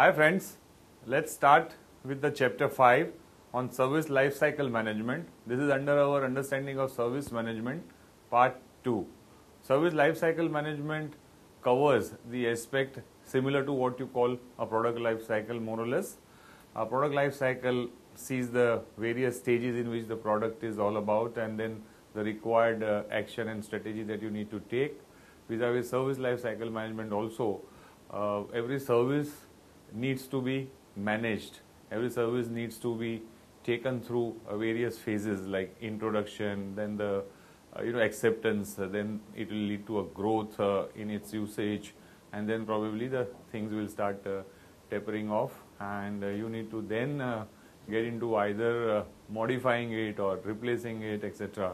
Hi friends, let's start with the chapter 5 on service lifecycle management. This is under our understanding of service management part 2. Service lifecycle management covers the aspect similar to what you call a product lifecycle more or less. A product lifecycle sees the various stages in which the product is all about and then the required action and strategy that you need to take. Vis-a-vis service lifecycle management also, every service needs to be managed. Every service needs to be taken through various phases like introduction, then the acceptance, then it will lead to a growth in its usage, and then probably the things will start tapering off, and you need to then get into either modifying it or replacing it, etc.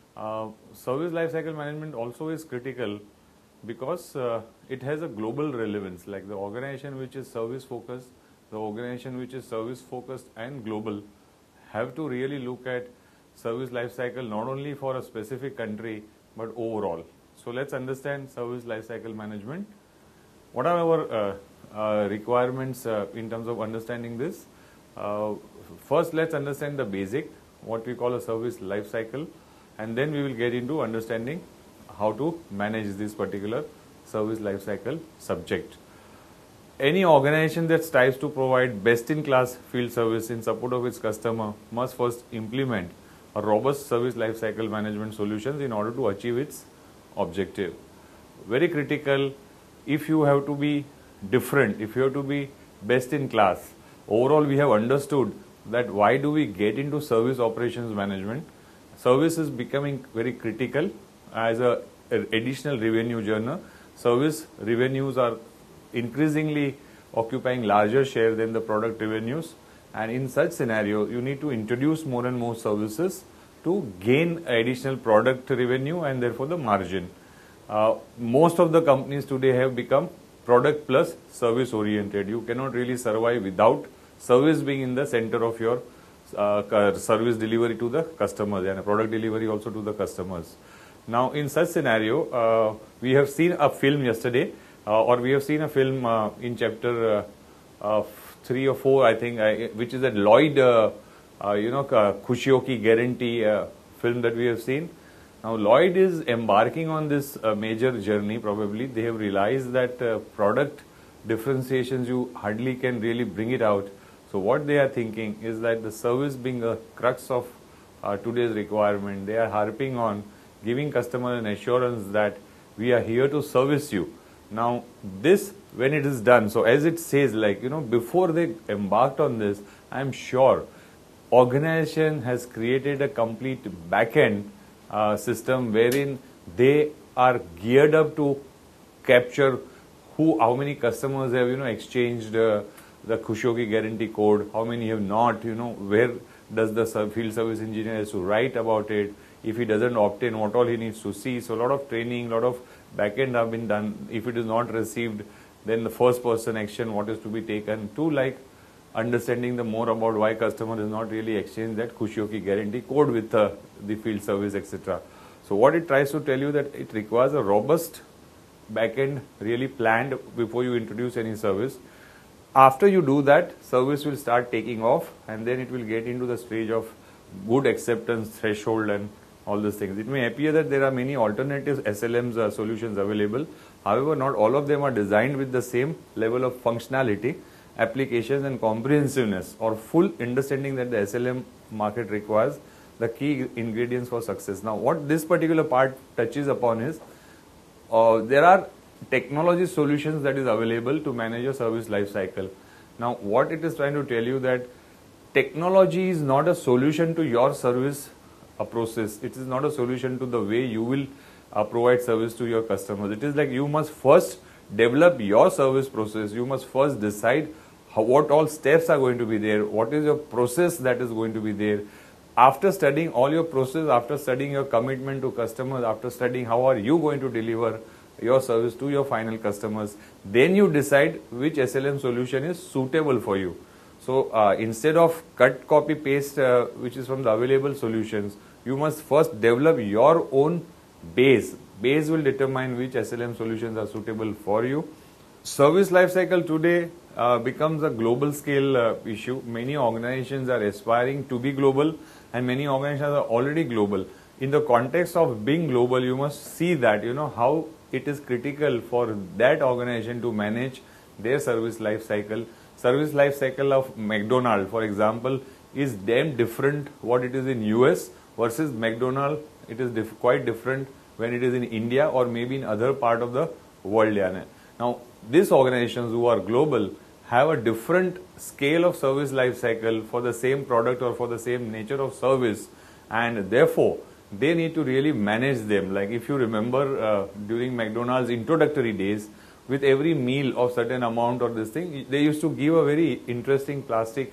Service lifecycle management also is critical because it has a global relevance. Like the organization which is service focused, the organization which is service focused and global have to really look at service lifecycle not only for a specific country but overall. So let's understand service lifecycle management. What are our requirements in terms of understanding this? First, let's understand the basic, what we call a service lifecycle, and then we will get into understanding how to manage this particular service lifecycle subject. Any organization that strives to provide best-in-class field service in support of its customer must first implement a robust service lifecycle management solutions in order to achieve its objective. Very critical. If you have to be different, if you have to be best in class, overall we have understood that why do we get into service operations management. Service is becoming very critical as a additional revenue journey. Service revenues are increasingly occupying larger share than the product revenues, and in such scenario you need to introduce more and more services to gain additional product revenue and therefore the margin. Most of the companies today have become product plus service oriented. You cannot really survive without service being in the center of your service delivery to the customers and product delivery also to the customers. Now, in such scenario, we have seen a film yesterday, or we have seen a film in chapter 3 or 4, I think, which is that Lloyd, Khushiyon Ki Guarantee film that we have seen. Now, Lloyd is embarking on this major journey. Probably they have realized that product differentiations you hardly can really bring it out. So, what they are thinking is that the service being a crux of today's requirement, they are harping on giving customer an assurance that we are here to service you. Now this, when it is done, so as it says, like, before they embarked on this, I am sure organization has created a complete back-end system wherein they are geared up to capture how many customers have exchanged the Khushiyon Ki Guarantee code, how many have not, where does the field service engineer has to write about it. If he doesn't obtain, what all he needs to see. So a lot of training, a lot of back-end have been done. If it is not received, then the first person action, what is to be taken to like understanding the more about why customer is not really exchanged that Khushiyon Ki Guarantee code with the field service, etc. So what it tries to tell you that it requires a robust back-end really planned before you introduce any service. After you do that, service will start taking off and then it will get into the stage of good acceptance threshold and all these things. It may appear that there are many alternative SLMs solutions available. However, not all of them are designed with the same level of functionality, applications and comprehensiveness or full understanding that the SLM market requires, the key ingredients for success. Now, what this particular part touches upon is there are technology solutions that is available to manage your service life cycle. Now, what it is trying to tell you that technology is not a solution to your service process. It is not a solution to the way you will provide service to your customers. It is like you must first develop your service process. You must first decide what all steps are going to be there. What is your process that is going to be there. After studying all your process, after studying your commitment to customers, after studying how are you going to deliver your service to your final customers, then you decide which SLM solution is suitable for you. So instead of cut, copy, paste, which is from the available solutions, you must first develop your own base. Base will determine which SLM solutions are suitable for you. Service lifecycle today becomes a global scale issue. Many organizations are aspiring to be global, and many organizations are already global. In the context of being global, you must see that, how it is critical for that organization to manage their service life cycle. Service life cycle of McDonald's, for example, is damn different what it is in US versus McDonald's. It is quite different when it is in India or maybe in other part of the world. Now, these organizations who are global have a different scale of service life cycle for the same product or for the same nature of service, and therefore they need to really manage them. Like if you remember during McDonald's introductory days, with every meal of certain amount or this thing, they used to give a very interesting plastic,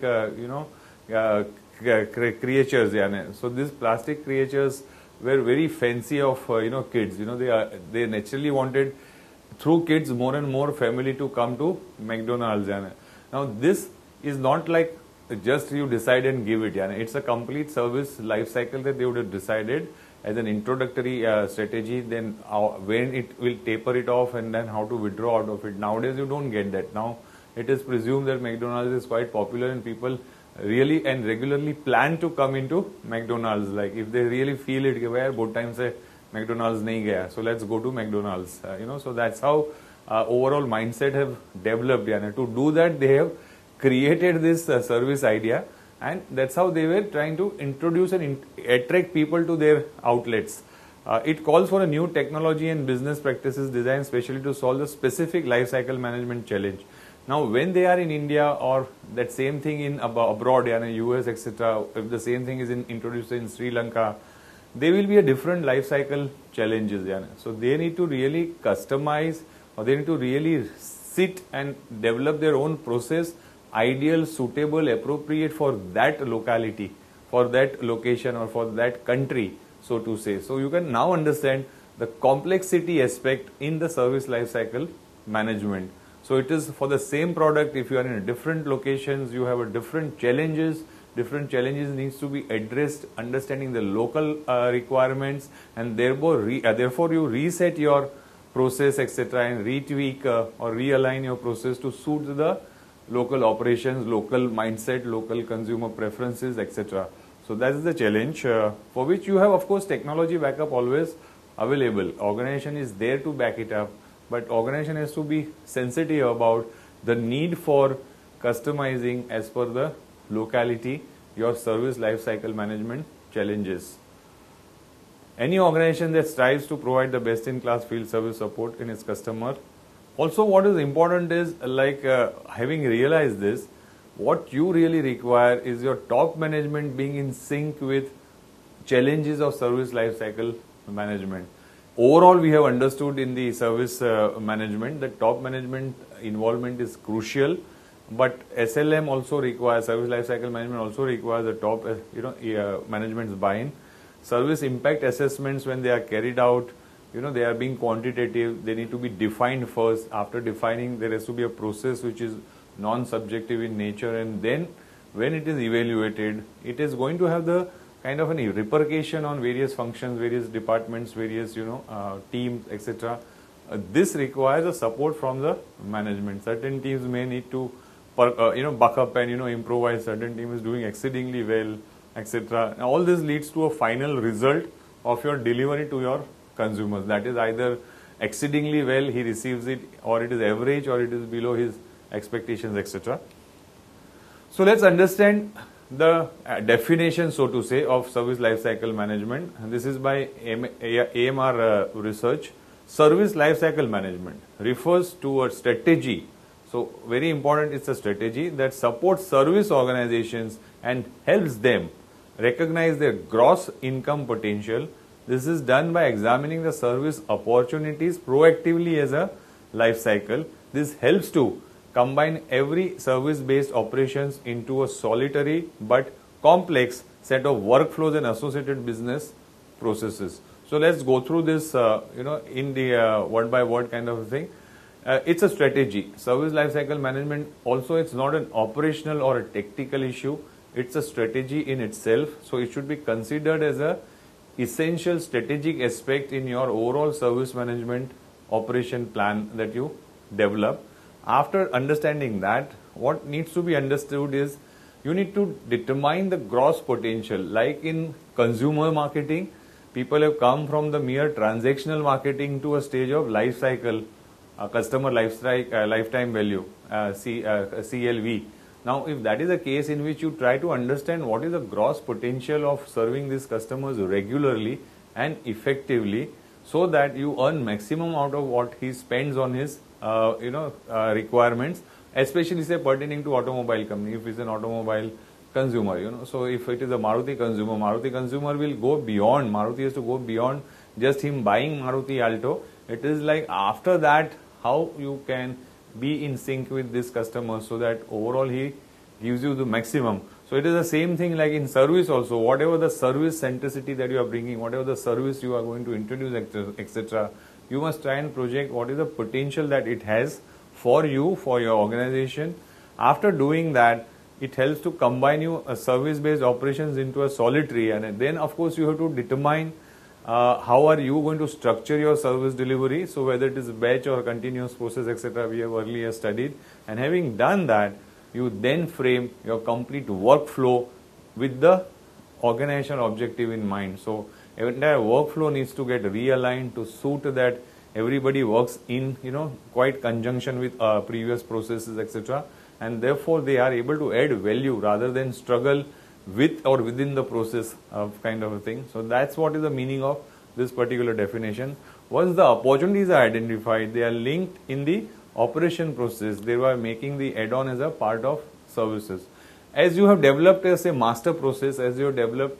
creatures. So these plastic creatures were very fancy of kids. They naturally wanted through kids more and more family to come to McDonald's. Now this is not like just you decide and give it. It's a complete service life cycle that they would have decided as an introductory strategy, then when it will taper it off and then how to withdraw out of it. Nowadays you don't get that. Now it is presumed that McDonald's is quite popular and people really and regularly plan to come into McDonald's. Like if they really feel it, good time se McDonald's nahi gaya, so let's go to McDonald's. So that's how overall mindset have developed. To do that, they have created this service idea, and that's how they were trying to introduce and attract people to their outlets. It calls for a new technology and business practices designed specially to solve the specific life cycle management challenge. Now, when they are in India or that same thing in abroad, US, etc., if the same thing is introduced in Sri Lanka, there will be a different life cycle challenges. So they need to really customize, or they need to really sit and develop their own process, ideal, suitable, appropriate for that locality, for that location or for that country, so to say. So you can now understand the complexity aspect in the service life cycle management. So it is for the same product, if you are in different locations, you have a different challenges needs to be addressed, understanding the local requirements, and therefore you reset your process, etc., and retweak or realign your process to suit the local operations, local mindset, local consumer preferences, etc. So that is the challenge for which you have, of course, technology backup always available. Organization is there to back it up, but organization has to be sensitive about the need for customizing as per the locality your service life cycle management challenges. Any organization that strives to provide the best-in-class field service support in its customer. Also, what is important is having realized this, what you really require is your top management being in sync with challenges of service life cycle management. Overall, we have understood in the service management that top management involvement is crucial, but SLM also requires, service life cycle management also requires the top management's buy-in. Service impact assessments, when they are carried out, they are being quantitative, they need to be defined first. After defining, there has to be a process which is non-subjective in nature, and then when it is evaluated, it is going to have the kind of a repercussion on various functions, various departments, various teams, etc. This requires a support from the management. Certain teams may need to buck up and improvise. Certain team is doing exceedingly well, etc. All this leads to a final result of your delivery to your consumers. That is either exceedingly well, he receives it, or it is average, or it is below his expectations, etc. So let's understand the definition, so to say, of service life cycle management. And this is by AMR research. Service life cycle management refers to a strategy. So very important, it's a strategy that supports service organizations and helps them recognize their gross income potential. This is done by examining the service opportunities proactively as a life cycle. This helps to combine every service-based operations into a solitary but complex set of workflows and associated business processes. So let's go through this, in the word by word kind of a thing. It's a strategy. Service lifecycle management also, it's not an operational or a tactical issue. It's a strategy in itself. So it should be considered as a essential strategic aspect in your overall service management operation plan that you develop. After understanding that, what needs to be understood is you need to determine the gross potential. Like in consumer marketing, people have come from the mere transactional marketing to a stage of life cycle, customer lifetime value, CLV. Now, if that is a case in which you try to understand what is the gross potential of serving these customers regularly and effectively, so that you earn maximum out of what he spends on his requirements, especially say pertaining to automobile company. If it's an automobile consumer, so if it is a Maruti consumer will go beyond. Maruti has to go beyond just him buying Maruti Alto. It is like after that, how you can be in sync with this customer so that overall he gives you the maximum. So it is the same thing like in service also. Whatever the service centricity that you are bringing, whatever the service you are going to introduce, etc., you must try and project what is the potential that it has for you, for your organization. After doing that, it helps to combine you a service-based operations into a solid tree, and then of course you have to determine how are you going to structure your service delivery. So whether it is batch or continuous process, etc., we have earlier studied. And having done that, you then frame your complete workflow with the organizational objective in mind. So entire workflow needs to get realigned to suit that everybody works in quite conjunction with previous processes, etc., and therefore they are able to add value rather than struggle with or within the process of kind of a thing. So that's what is the meaning of this particular definition. Once the opportunities are identified, they are linked in the operation process, thereby making the add-on as a part of services. As you have developed as a master process, as you have developed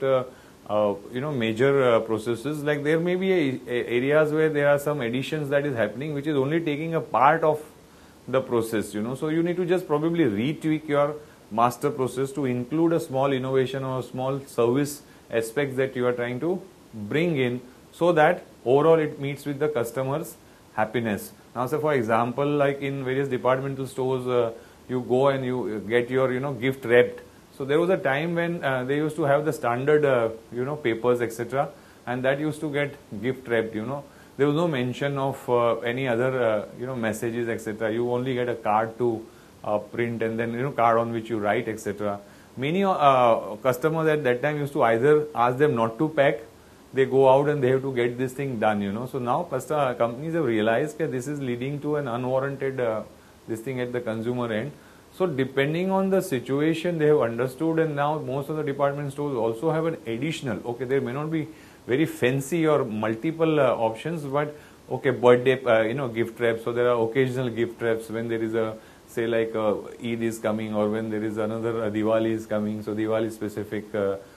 major processes, like there may be areas where there are some additions that is happening which is only taking a part of the process, so you need to just probably retweak your master process to include a small innovation or a small service aspects that you are trying to bring in, so that overall it meets with the customer's happiness. Now, say for example, like in various departmental stores, you go and you get your gift wrapped. So there was a time when they used to have the standard papers, etc., and that used to get gift wrapped. There was no mention of any other messages, etc. You only get a card to print, and then card on which you write, etc. Many customers at that time used to either ask them not to pack, they go out and they have to get this thing done. So now companies have realized that this is leading to an unwarranted this thing at the consumer end. So depending on the situation, they have understood, and now most of the department stores also have an additional. Okay, there may not be very fancy or multiple options, but okay, birthday gift wrap. So there are occasional gift wraps when there is a, say like Eid is coming, or when there is another Diwali is coming. So Diwali specific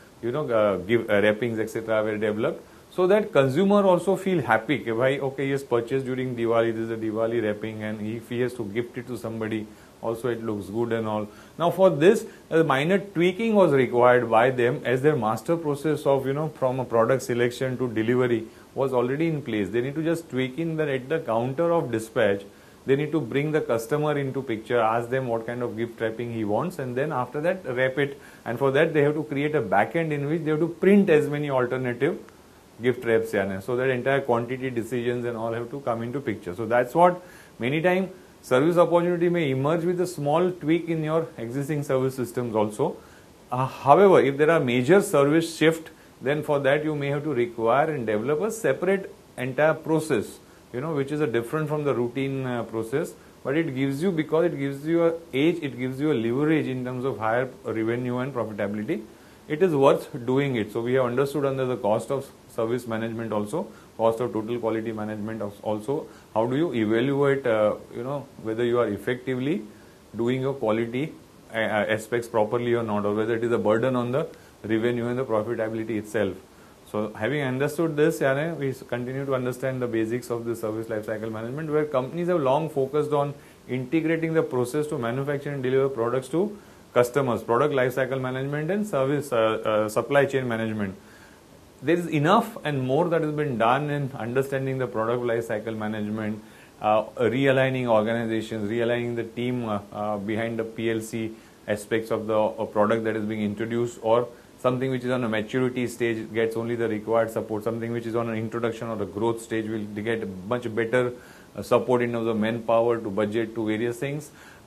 give wrappings, etc., were developed, so that consumer also feel happy. Okay, he has purchased during Diwali, this is a Diwali wrapping, and if he has to gift it to somebody, also it looks good and all. Now for this, a minor tweaking was required by them, as their master process of from a product selection to delivery was already in place. They need to just tweak in that at the counter of dispatch. They need to bring the customer into picture, ask them what kind of gift wrapping he wants, and then after that wrap it. And for that they have to create a backend in which they have to print as many alternative gift wraps, so that entire quantity decisions and all have to come into picture. So that's what many times service opportunity may emerge with a small tweak in your existing service systems also. However, if there are major service shift, then for that you may have to require and develop a separate entire process, which is a different from the routine process, but it gives you, because it gives you a edge, it gives you a leverage in terms of higher revenue and profitability. It is worth doing it. So we have understood under the cost of service management also, cost of total quality management also, how do you evaluate whether you are effectively doing your quality aspects properly or not, or whether it is a burden on the revenue and the profitability itself. So having understood this, we continue to understand the basics of the service lifecycle management, where companies have long focused on integrating the process to manufacture and deliver products to customers, product lifecycle management and service supply chain management. There is enough and more that has been done in understanding the product lifecycle management, realigning organizations, realigning the team behind the PLC aspects of the product that is being introduced, or something which is on a maturity stage gets only the required support, something which is on an introduction or a growth stage will get much better support in terms of manpower to budget to various things.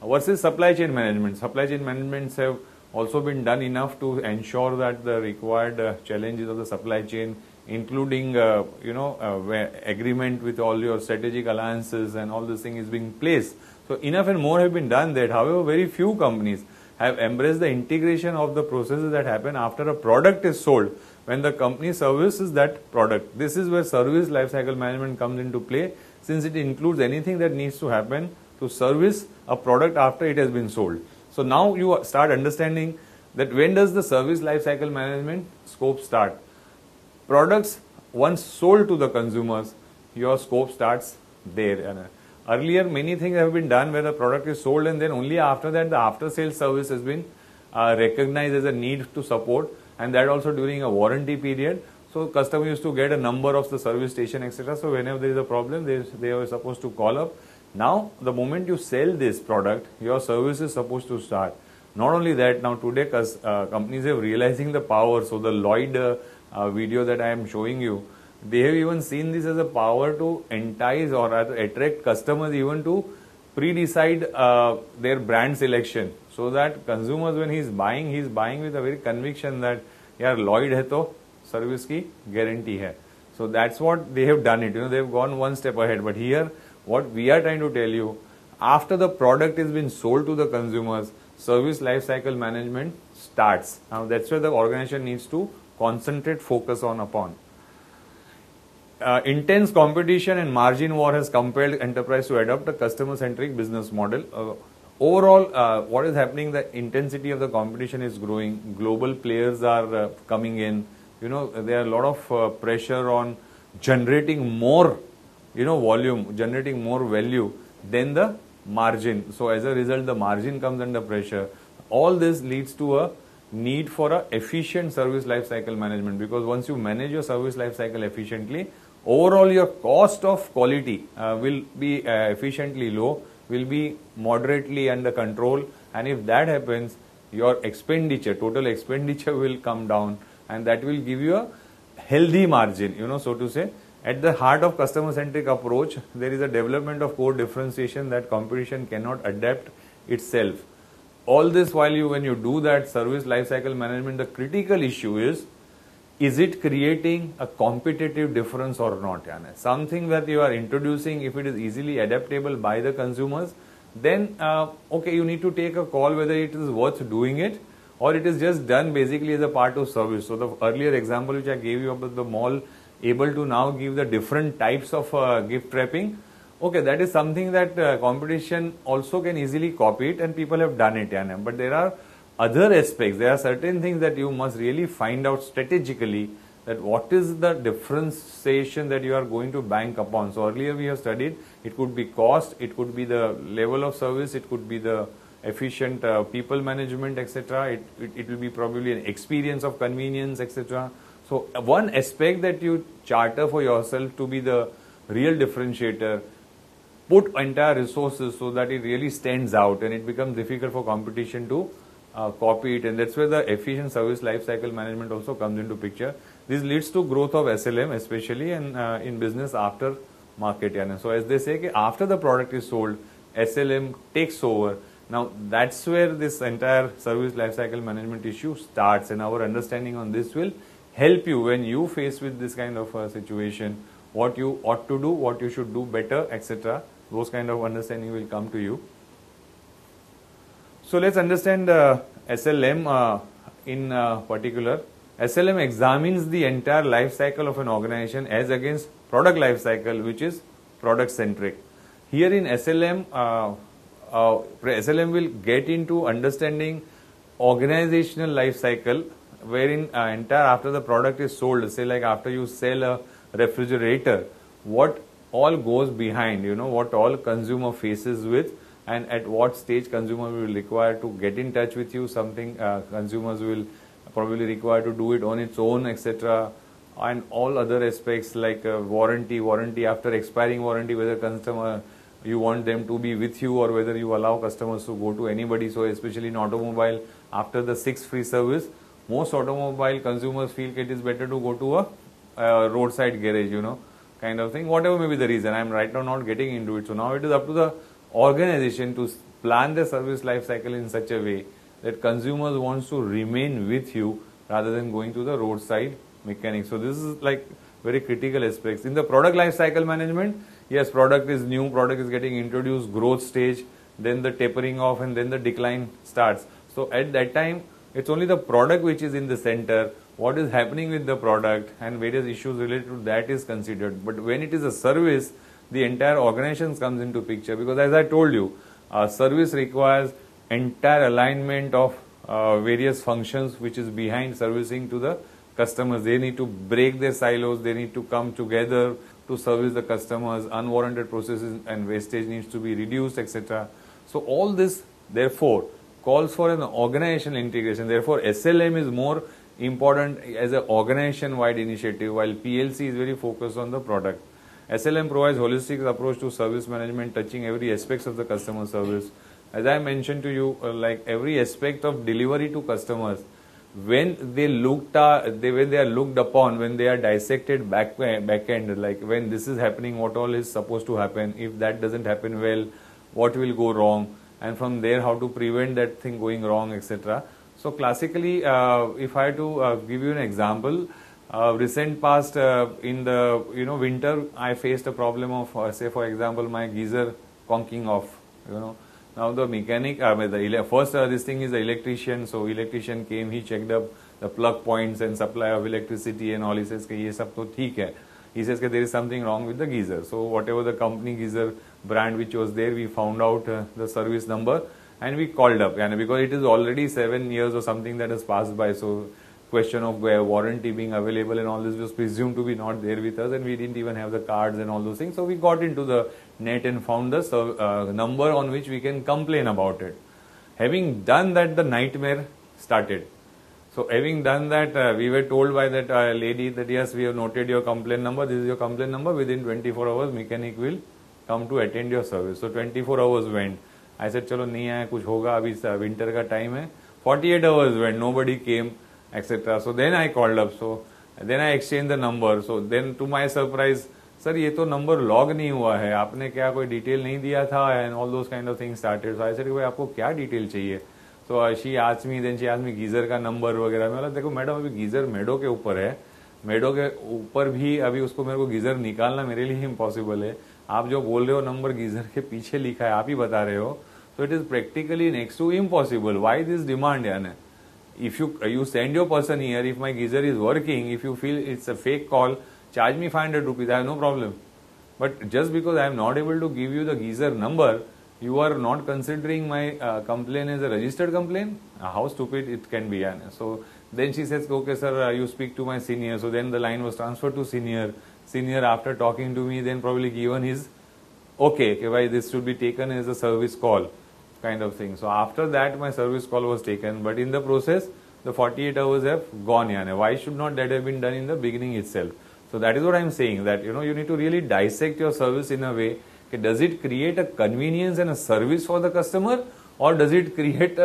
versus supply chain management. Supply chain managements have also been done enough to ensure that the required challenges of the supply chain, including agreement with all your strategic alliances and all this thing is being placed. So enough and more have been done that. However, very few companies have embraced the integration of the processes that happen after a product is sold, when the company services that product. This is where service lifecycle management comes into play, since it includes anything that needs to happen to service a product after it has been sold. So now you start understanding that when does the service lifecycle management scope start? Products once sold to the consumers, your scope starts there. And earlier, many things have been done where the product is sold, and then only after that the after sales service has been recognized as a need to support, and that also during a warranty period. So customer used to get a number of the service station, etc. So whenever there is a problem, they were supposed to call up. Now the moment you sell this product, your service is supposed to start. Not only that, now today companies are realizing the power. So the Lloyd video that I am showing you, they have even seen this as a power to entice or rather attract customers even to pre-decide their brand selection, so that consumers, when he is buying with a very conviction that yaar Lloyd hai to service ki guarantee hai. So that's what they have done it. They've gone one step ahead. But here, what we are trying to tell you, after the product has been sold to the consumers, service life cycle management starts. Now that's where the organization needs to concentrate, focus upon. Intense competition and margin war has compelled enterprise to adopt a customer-centric business model. Overall, what is happening, the intensity of the competition is growing. Global players are coming in. There are a lot of pressure on generating more, volume, generating more value than the margin. So as a result, the margin comes under pressure. All this leads to a need for a efficient service life cycle management, because once you manage your service life cycle efficiently, overall your cost of quality will be efficiently low, will be moderately under control, and if that happens, your expenditure, total expenditure will come down, and that will give you a healthy margin, so to say. At the heart of customer-centric approach, there is a development of core differentiation that competition cannot adapt itself. All this while when you do that service lifecycle management, the critical issue is it creating a competitive difference or not? Something that you are introducing, if it is easily adaptable by the consumers, then you need to take a call whether it is worth doing it or it is just done basically as a part of service. So the earlier example which I gave you about the mall able to now give the different types of gift wrapping, that is something that competition also can easily copy it, and people have done it. But there are other aspects, there are certain things that you must really find out strategically, that what is the differentiation that you are going to bank upon. So earlier we have studied, it could be cost, it could be the level of service, it could be the efficient people management, etc. It will be probably an experience of convenience, etc. So one aspect that you charter for yourself to be the real differentiator, put entire resources so that it really stands out and it becomes difficult for competition to copy it, and that's where the efficient service life cycle management also comes into picture. This leads to growth of SLM, especially in business after market. So as they say, after the product is sold, SLM takes over. Now that's where this entire service life cycle management issue starts, and our understanding on this will help you when you face with this kind of situation, what you ought to do, what you should do better, etc. Those kind of understanding will come to you. So let's understand SLM in particular. SLM examines the entire life cycle of an organization as against product life cycle, which is product centric. Here in SLM, SLM will get into understanding organizational life cycle, wherein entire after the product is sold, say like after you sell a refrigerator, what all goes behind, what all consumer faces with, and at what stage consumer will require to get in touch with you, something consumers will probably require to do it on its own, etc. And all other aspects like warranty after expiring warranty, whether customer you want them to be with you or whether you allow customers to go to anybody. So especially in automobile, after the 6 free service, most automobile consumers feel it is better to go to a roadside garage, kind of thing, whatever may be the reason. I am right now not getting into it. So now it is up to the organization to plan the service life cycle in such a way that consumers wants to remain with you rather than going to the roadside mechanic. So this is like very critical aspects. In the product life cycle management, yes, product is new, product is getting introduced, growth stage, then the tapering off, and then the decline starts. So at that time, it's only the product which is in the center, what is happening with the product and various issues related to that is considered. But when it is a service, the entire organization comes into picture, because as I told you, service requires entire alignment of various functions which is behind servicing to the customers. They need to break their silos, they need to come together to service the customers, unwarranted processes and wastage needs to be reduced, etc. So all this therefore calls for an organizational integration. Therefore SLM is more important as an organization wide initiative, while PLC is very focused on the product. SLM provides holistic approach to service management, touching every aspects of the customer service. As I mentioned to you, like every aspect of delivery to customers, when they are looked upon, when they are dissected back end, like when this is happening, what all is supposed to happen, if that doesn't happen well, what will go wrong, and from there how to prevent that thing going wrong, etc. So classically, if I had to give you an example, recent past in the winter, I faced a problem of say for example my geyser conking off. Now the mechanic, this thing is the electrician. So electrician came, he checked up the plug points and supply of electricity and all. He says, "Ye sab to theek hai." He says, "There is something wrong with the geyser." So whatever the company geyser brand which was there, we found out the service number and we called up. And because it is already 7 years or something that has passed by, so question of warranty being available and all this was presumed to be not there with us, and we didn't even have the cards and all those things. So we got into the net and found the number on which we can complain about it. Having done that, the nightmare started. So having done that, we were told by that lady that yes, we have noted your complaint number, this is your complaint number, within 24 hours mechanic will come to attend your service. So 24 hours went. I said, chalo nahi aaya, kuch hoga, abhi winter ka time hai. 48 hours went, nobody came, etc. So then I called up. So then I exchanged the number. So then to my surprise, sir, ये तो number log नहीं हुआ है, आपने क्या कोई detail नहीं दिया था, and all those kind of things started. So I said, भाई आपको क्या डिटेल चाहिए? So she asked me, then she asked me geyser का नंबर वगैरह. मैं बोला देखो मैडम, अभी गीजर मेडो के ऊपर है, मेडो के ऊपर भी अभी उसको मेरे को गीजर निकालना मेरे लिए इम्पॉसिबल है. आप जो बोल रहे हो नंबर गीजर के पीछे लिखा है, आप ही बता रहे हो. So it is practically next to impossible. Why this demand, यानी? If you send your person here, if my geyser is working, if you feel it's a fake call, charge me 500 rupees, I have no problem. But just because I am not able to give you the geyser number, you are not considering my complaint as a registered complaint? How stupid it can be. So then she says, okay sir, you speak to my senior. So then the line was transferred to senior. Senior, after talking to me, then probably given his okay, why this should be taken as a service call kind of thing. So after that my service call was taken, but in the process the 48 hours have gone. Why should not that have been done in the beginning itself? So that is what I am saying, that you need to really dissect your service in a way. Does it create a convenience and a service for the customer, or does it create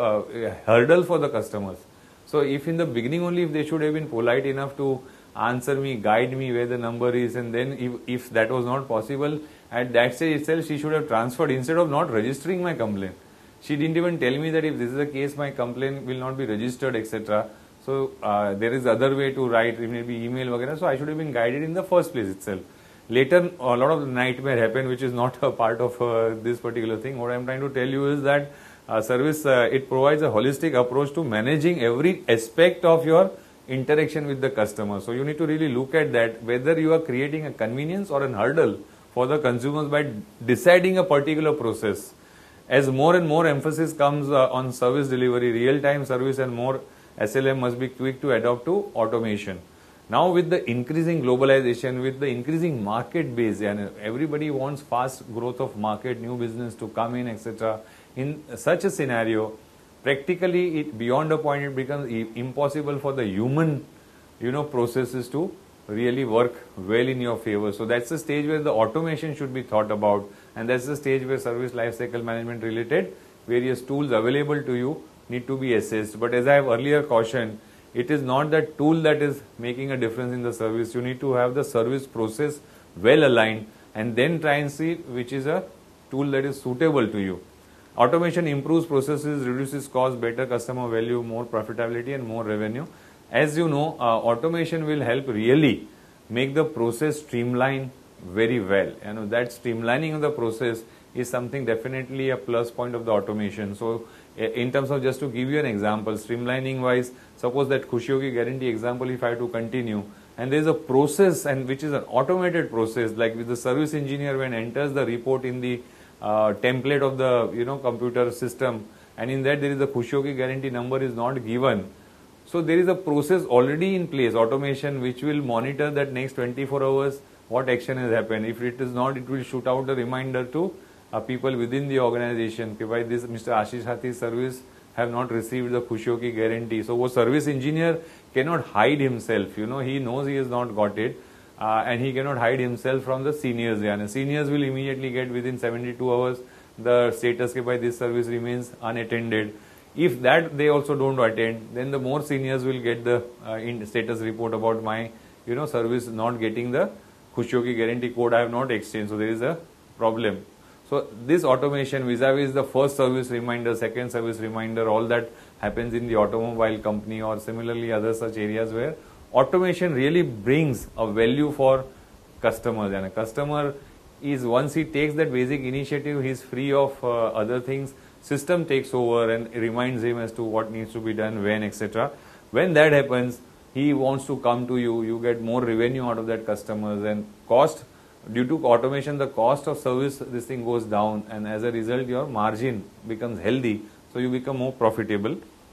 a hurdle for the customers? So if in the beginning only, if they should have been polite enough to answer me, guide me where the number is, and then if that was not possible, at that stage itself she should have transferred instead of not registering my complaint. She didn't even tell me that if this is the case, my complaint will not be registered, etc. So there is other way to write, it may be email, वगैरह. So I should have been guided in the first place itself. Later, a lot of nightmare happened, which is not a part of this particular thing. What I am trying to tell you is that service, it provides a holistic approach to managing every aspect of your interaction with the customer. So you need to really look at that, whether you are creating a convenience or a hurdle for the consumers by deciding a particular process. As more and more emphasis comes on service delivery, real-time service, and more SLM must be quick to adopt to automation. Now with the increasing globalization, with the increasing market base, and everybody wants fast growth of market, new business to come in, etc. In such a scenario, practically beyond a point it becomes impossible for the human processes to really work well in your favor. So that's the stage where the automation should be thought about, and that's the stage where service lifecycle management related various tools available to you need to be assessed. But as I have earlier cautioned, it is not that tool that is making a difference in the service. You need to have the service process well aligned and then try and see which is a tool that is suitable to you. Automation improves processes, reduces cost, better customer value, more profitability and more revenue. As you know, automation will help really make the process streamline very well. That streamlining of the process is something definitely a plus point of the automation. So in terms of, just to give you an example, streamlining wise, suppose that Khushiyon Ki Guarantee example, if I have to continue, and there is a process and which is an automated process, like with the service engineer when enters the report in the template of the computer system, and in that there is a Khushiyon Ki Guarantee number is not given. So there is a process already in place, automation, which will monitor that next 24 hours what action has happened. If it is not, it will shoot out a reminder to people within the organization. Why this Mr. Ashish Hathi's service have not received the Khushiyon Ki Guarantee. So a service engineer cannot hide himself. He knows he has not got it, and he cannot hide himself from the seniors. And seniors will immediately get within 72 hours the status by this service remains unattended. If that they also don't attend, then the more seniors will get the status report about my service not getting the Khushiyon Ki Guarantee code I have not exchanged. So there is a problem. So this automation vis-a-vis the first service reminder, second service reminder, all that happens in the automobile company or similarly other such areas where automation really brings a value for customers. And a customer is, once he takes that basic initiative, he is free of other things. System takes over and reminds him as to what needs to be done, when, etc. When that happens, he wants to come to you. You get more revenue out of that customers, and cost, due to automation, the cost of service, this thing goes down, and as a result your margin becomes healthy, so you become more profitable.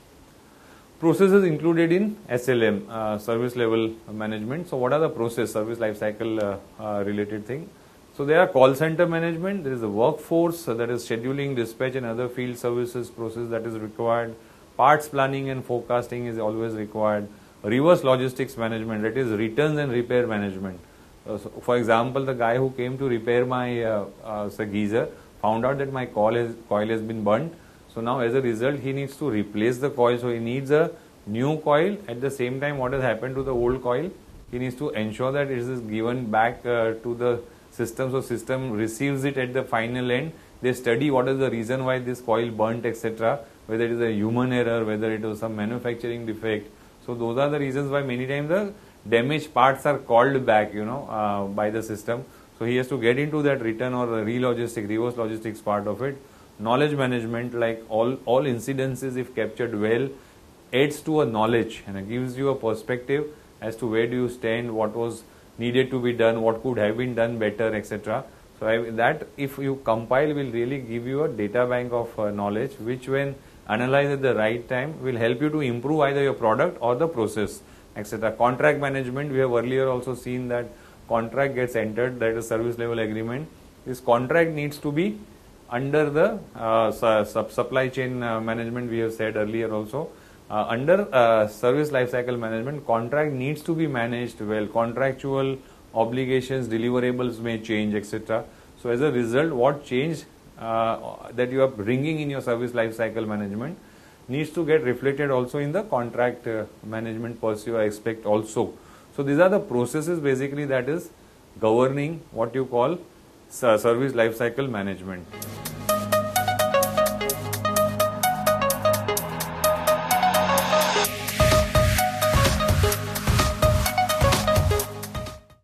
Processes included in SLM, service level management. So what are the process, service life cycle related thing? So there are call center management, there is a workforce, that is scheduling, dispatch and other field services process that is required. Parts planning and forecasting is always required. Reverse logistics management, that is returns and repair management. So for example, the guy who came to repair my geyser found out that my coil has been burnt. So now as a result, he needs to replace the coil. So he needs a new coil. At the same time, what has happened to the old coil? He needs to ensure that it is given back to the system. So system receives it at the final end. They study what is the reason why this coil burnt, etc. Whether it is a human error, whether it was some manufacturing defect. So those are the reasons why many times the damaged parts are called back, by the system. So he has to get into that return or reverse logistics part of it. Knowledge management, like all incidences, if captured well, adds to a knowledge and it gives you a perspective as to where do you stand, what was needed to be done, what could have been done better, etc. So that if you compile will really give you a data bank of knowledge, which when analyzed at the right time will help you to improve either your product or the process, etc. Contract management, we have earlier also seen that contract gets entered, that is service level agreement. This contract needs to be under the supply chain management, we have said earlier also. Under service life cycle management, contract needs to be managed well. Contractual obligations, deliverables may change, etc. So as a result, what change that you are bringing in your service life cycle management needs to get reflected also in the contract management pursuit aspect also. So these are the processes basically that is governing what you call service life cycle management.